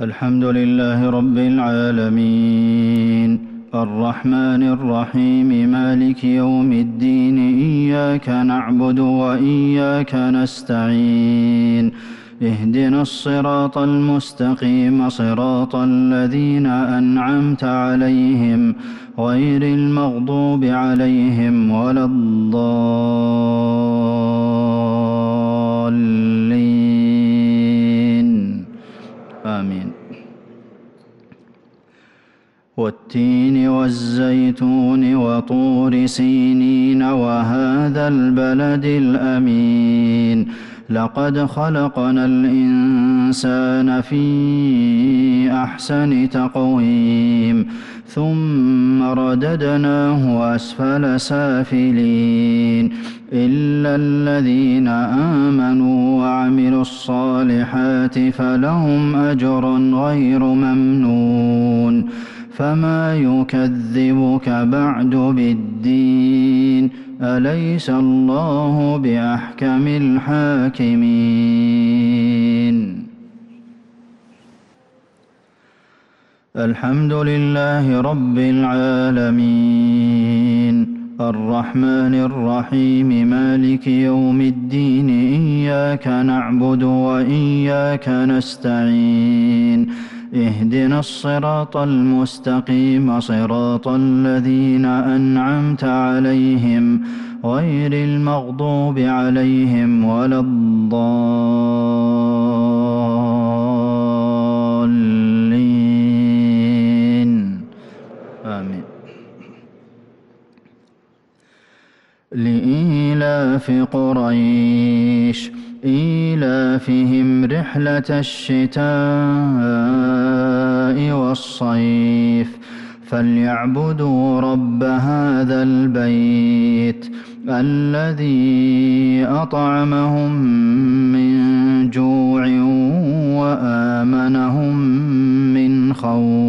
الحمد لله رب العالمين الرحمن الرحيم مالك يوم الدين إياك نعبد وإياك نستعين اهدنا الصراط المستقيم صراط الذين أنعمت عليهم غير المغضوب عليهم ولا الضالين آمين. والتين والزيتون وطور سينين وهذا البلد الأمين لقد خلقنا الإنسان في أحسن تقويم ثم رددناه أسفل سافلين إلا الذين آمنوا وعملوا الصالحات فلهم أجر غير ممنون فما يكذبك بعد بالدين أليس الله بأحكم الحاكمين. الحمد لله رب العالمين الرحمن الرحيم مالك يوم الدين إياك نعبد وإياك نستعين اهدنا الصراط المستقيم صراط الذين أنعمت عليهم غير المغضوب عليهم ولا الضالين آمين. لإيلاف قريش إيلافهم رحلة الشتاء والصيف فليعبدوا رب هذا البيت الذي أطعمهم من جوع وآمنهم من خوف.